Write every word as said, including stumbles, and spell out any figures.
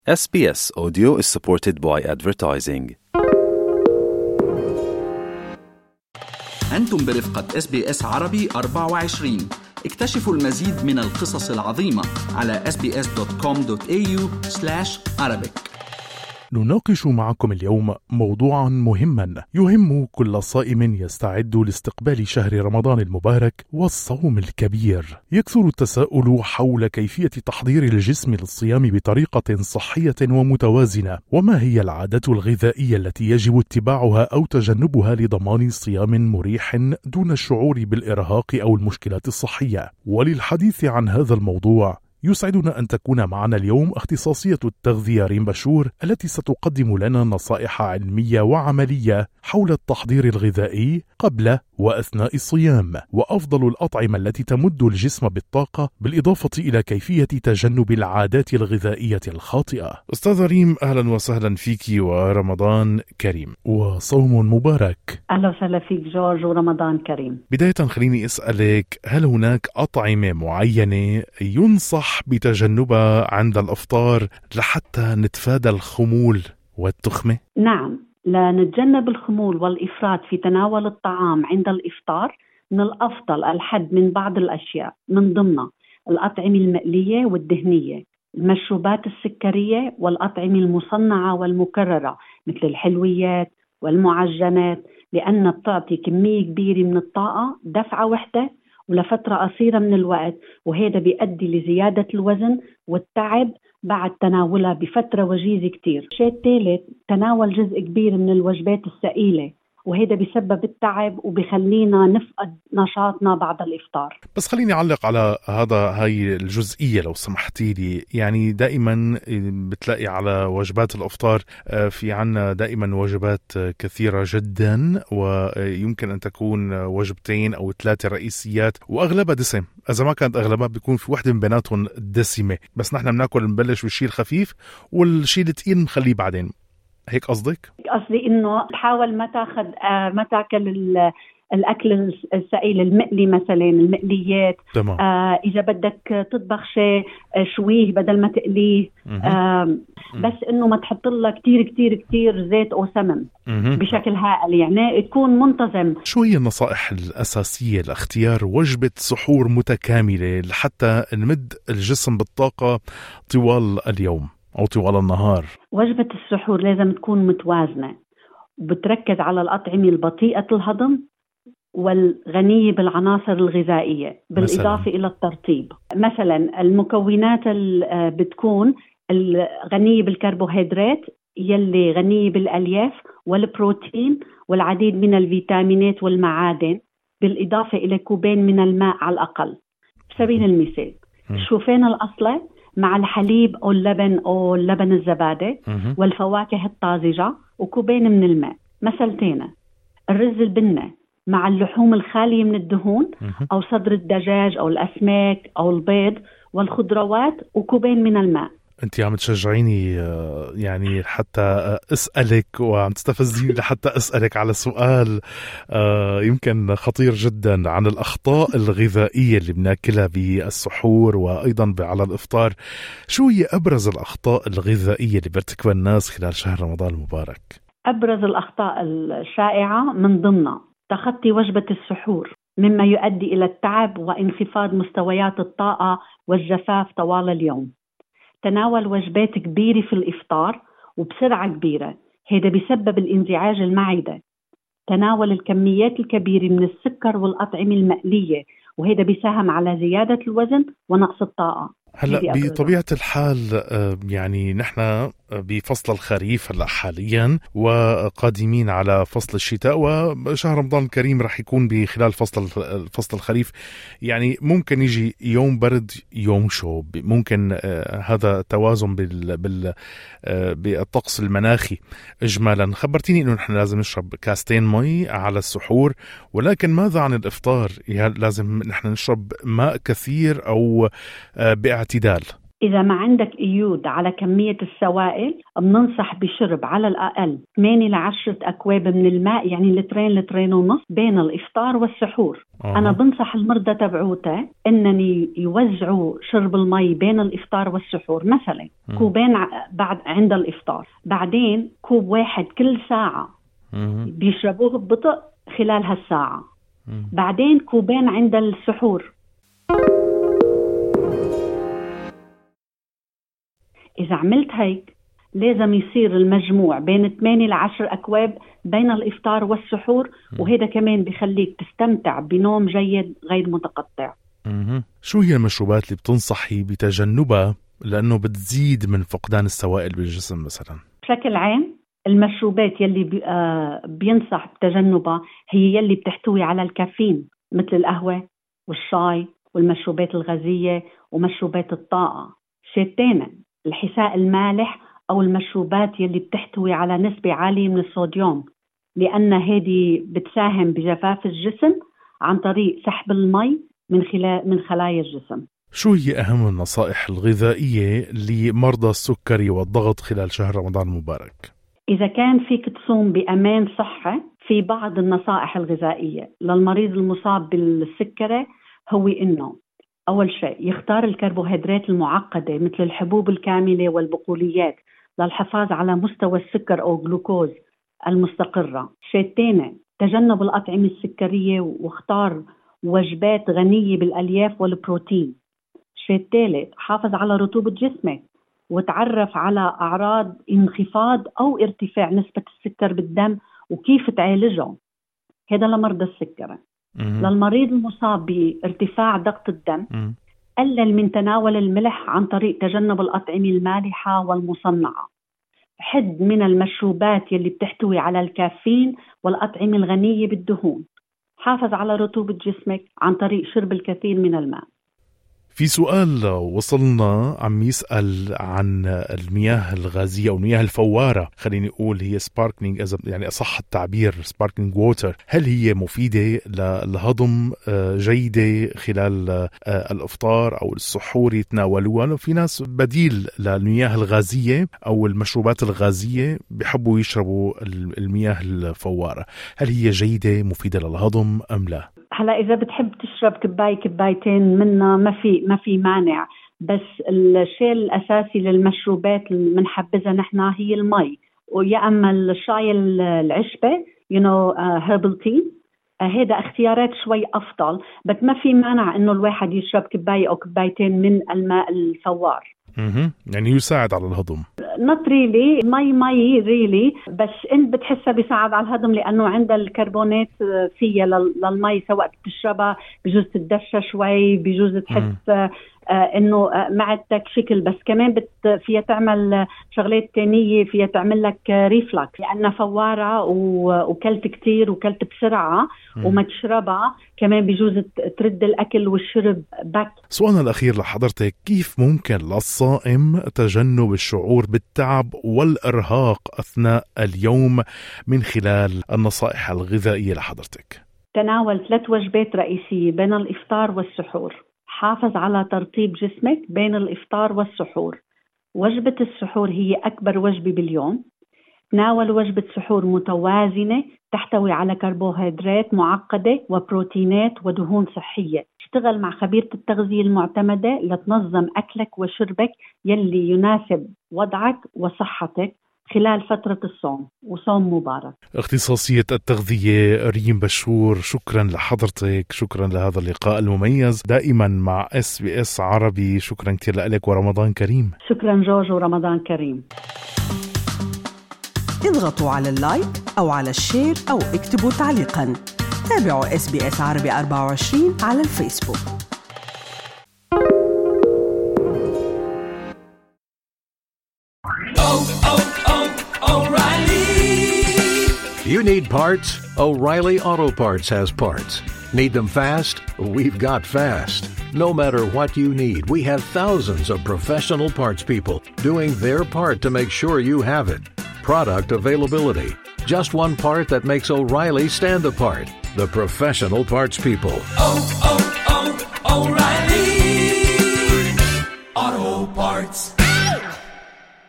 إس بي إس Audio is supported by advertising. أنتم برفقة إس بي إس عربي أربعة وعشرين. اكتشفوا المزيد من القصص العظيمة على إس بي إس دوت كوم دوت إيه يو سلاش عربيك. نناقش معكم اليوم موضوعا مهما يهم كل صائم يستعد لاستقبال شهر رمضان المبارك والصوم الكبير. يكثر التساؤل حول كيفية تحضير الجسم للصيام بطريقة صحية ومتوازنة، وما هي العادات الغذائية التي يجب اتباعها أو تجنبها لضمان صيام مريح دون الشعور بالإرهاق أو المشكلات الصحية. وللحديث عن هذا الموضوع يسعدنا أن تكون معنا اليوم اختصاصية التغذية ريم بشور، التي ستقدم لنا نصائح علمية وعملية حول التحضير الغذائي قبل وأثناء الصيام، وأفضل الأطعمة التي تمد الجسم بالطاقة، بالإضافة إلى كيفية تجنب العادات الغذائية الخاطئة. أستاذة ريم، أهلا وسهلا فيك ورمضان كريم وصوم مبارك. أهلا وسهلا فيك جورج ورمضان كريم. بداية خليني أسألك، هل هناك أطعمة معينة ينصح بتجنبها عند الإفطار لحتى نتفادى الخمول والتخمة؟ نعم، لنتجنب الخمول والإفراط في تناول الطعام عند الإفطار من الأفضل الحد من بعض الأشياء، من ضمنها الأطعمة المقلية والدهنية، المشروبات السكرية والأطعمة المصنعة والمكررة مثل الحلويات والمعجنات، لأنها بتعطي كمية كبيرة من الطاقة دفعة واحدة ولفترة قصيرة من الوقت، وهذا بيؤدي لزيادة الوزن والتعب بعد تناولها بفترة وجيزة كتير. الشيء الثالث، تناول جزء كبير من الوجبات الثقيلة، وهذا بيسبب التعب وبيخلينا نفقد نشاطنا بعد الإفطار. بس خليني أعلق على هذا هاي الجزئية لو سمحتي لي. يعني دائما بتلاقي على وجبات الإفطار في عنا دائما وجبات كثيرة جدا، ويمكن أن تكون وجبتين أو ثلاثة رئيسيات وأغلبها دسم. إذا ما كانت أغلبها بيكون في واحدة من بيناتهم دسمة، بس نحن بناكل نبلش بالشيء الخفيف والشيء الثقيل نخليه بعدين. هيك قصدك؟ قصدي إنه تحاول ما تاخذ آه ما تاكل الأكل الثقيل، المقلي مثلا، المقليات. تمام. آه إذا بدك تطبخ شيء شويه بدل ما تقليه، آه بس إنه ما تحط لها كتير كتير كتير زيت أو سمن بشكل هائل، يعني تكون منتظم. شو هي النصائح الأساسية لاختيار وجبة سحور متكاملة لحتى نمد الجسم بالطاقة طوال اليوم أو طوال النهار؟ وجبة السحور لازم تكون متوازنة وبتركز على الأطعمة البطيئة الهضم والغنية بالعناصر الغذائية، بالإضافة مثلاً إلى الترطيب. مثلا المكونات بتكون الغنية بالكربوهيدرات يلي غنية بالألياف والبروتين والعديد من الفيتامينات والمعادن، بالإضافة إلى كوبين من الماء على الأقل. بسبيل المثال الشوفان الأصلي مع الحليب أو اللبن أو اللبن الزبادي والفواكه الطازجة وكوبين من الماء. مثلتين، الرز البنة مع اللحوم الخالية من الدهون أو صدر الدجاج أو الأسماك أو البيض والخضروات وكوبين من الماء. أنت عم تشجعيني يعني حتى أسألك، وعم تستفزيني لحتى أسألك على سؤال يمكن خطير جدا عن الأخطاء الغذائية اللي بناكلها بالسحور وأيضا على الإفطار. شو هي أبرز الأخطاء الغذائية اللي بيرتكبها الناس خلال شهر رمضان المبارك؟ أبرز الأخطاء الشائعة من ضمنها تخطي وجبة السحور، مما يؤدي إلى التعب وانخفاض مستويات الطاقة والجفاف طوال اليوم. تناول وجبات كبيرة في الإفطار وبسرعة كبيرة، هذا بيسبب الانزعاج المعدة. تناول الكميات الكبيرة من السكر والأطعمة المقلية، وهذا بيساهم على زيادة الوزن ونقص الطاقة. هلا بطبيعة الحال يعني نحن بفصل الخريف هلا حاليا وقادمين على فصل الشتاء، وشهر رمضان الكريم رح يكون بخلال فصل فصل الخريف. يعني ممكن يجي يوم برد يوم شوب، ممكن هذا توازن بال بال بالطقس المناخي. اجمالا خبرتيني انه نحن لازم نشرب كاستين مي على السحور، ولكن ماذا عن الافطار؟ لازم نحن نشرب ماء كثير او باعتدال؟ إذا ما عندك قيود على كمية السوائل بننصح بشرب على الأقل ثمانية لعشرة أكواب من الماء، يعني لترين لترين ونص بين الإفطار والسحور. أوه. أنا بنصح المرضى تبعوته إنني يوزعوا شرب المي بين الإفطار والسحور، مثلا مم. كوبين بعد عند الإفطار، بعدين كوب واحد كل ساعة مم. بيشربوه ببطء خلال هالساعة، مم. بعدين كوبين عند السحور. إذا عملت هيك لازم يصير المجموع بين ثمانية لعشر أكواب بين الإفطار والسحور، وهذا كمان بيخليك تستمتع بنوم جيد غير متقطع. شو هي المشروبات اللي بتنصحي بتجنبها لأنه بتزيد من فقدان السوائل بالجسم مثلا؟ بشكل عام المشروبات يلي بي آه بينصح بتجنبها هي يلي بتحتوي على الكافيين، مثل القهوة والشاي والمشروبات الغازية ومشروبات الطاقة. شيء تاني الحساء المالح أو المشروبات يلي بتحتوي على نسبة عالية من الصوديوم، لأن هذه بتساهم بجفاف الجسم عن طريق سحب المي من خلال من خلايا الجسم. شو هي أهم النصائح الغذائية لمرضى السكري والضغط خلال شهر رمضان المبارك؟ إذا كان فيك تصوم بأمان صحة، في بعض النصائح الغذائية للمريض المصاب بالسكري هو إنه أول شيء يختار الكربوهيدرات المعقدة مثل الحبوب الكاملة والبقوليات للحفاظ على مستوى السكر أو جلوكوز المستقرة. شيء تاني تجنب الأطعمة السكرية واختار وجبات غنية بالألياف والبروتين. شيء ثالث حافظ على رطوبة جسمك وتعرف على أعراض انخفاض أو ارتفاع نسبة السكر بالدم وكيف تعالجه، هذا لمرضى السكر. للمريض المصاب بارتفاع ضغط الدم مم. قلل من تناول الملح عن طريق تجنب الأطعمة المالحة والمصنعة. حد من المشروبات يلي بتحتوي على الكافيين والأطعمة الغنية بالدهون. حافظ على رطوبة جسمك عن طريق شرب الكثير من الماء. في سؤال وصلنا عم يسأل عن المياه الغازية أو المياه الفوارة، خليني أقول هي سباركلينج يعني أصح التعبير سباركلينج ووتر، هل هي مفيدة للهضم جيدة خلال الإفطار أو السحور يتناولوها؟ في ناس بديل للمياه الغازية أو المشروبات الغازية بيحبوا يشربوا المياه الفوارة، هل هي جيدة مفيدة للهضم أم لا؟ هلا إذا بتحب تشرب كباية كبايتين منها ما في ما في مانع، بس الشيء الأساسي للمشروبات اللي بنحبذها نحن هي المي، ويا أما الشاي العشبة you know uh, herbal tea uh, هذا اختيارات شوي أفضل، بس ما في مانع إنه الواحد يشرب كباية أو كبايتين من الماء الفوار. اها يعني يساعد على الهضم. not really مي مي really، بس انت بتحسها بيساعد على الهضم لانه عندها الكربونات فيها للمي، سواء بتشربها بجوز تدشى شوي، بجوز تحس آه انه آه معدتك شكل، بس كمان بت فيها تعمل شغلات تانية، فيها تعمل لك ريفلكس لأنها فوارة وكلت كتير وكلت بسرعة مم. وما تشربها كمان بجوز ترد الأكل والشرب باك. سؤالنا الأخير لحضرتك، كيف ممكن للصائم تجنب الشعور بالتعب والإرهاق أثناء اليوم من خلال النصائح الغذائية لحضرتك؟ تناول ثلاث وجبات رئيسية بين الإفطار والسحور. حافظ على ترطيب جسمك بين الإفطار والسحور. وجبة السحور هي أكبر وجبة باليوم. تناول وجبة سحور متوازنة تحتوي على كربوهيدرات معقدة وبروتينات ودهون صحية. اشتغل مع خبيرة التغذية المعتمدة لتنظم أكلك وشربك يلي يناسب وضعك وصحتك خلال فترة الصوم، وصوم مبارك. اختصاصية التغذية ريم بشور، شكرا لحضرتك، شكرا لهذا اللقاء المميز دائما مع اس بي اس عربي، شكرا كثير لك ورمضان كريم. شكرا جورج ورمضان كريم. اضغطوا على اللايك أو على الشير أو اكتبوا تعليقا. تابعوا اس بي اس عربي أربعة وعشرين على الفيسبوك. You need parts? O'Reilly Auto Parts has parts. Need them fast? We've got fast. No matter what you need, we have thousands of professional parts people doing their part to make sure you have it. Product availability. Just one part that makes O'Reilly stand apart. The professional parts people. Oh, oh, oh, O'Reilly.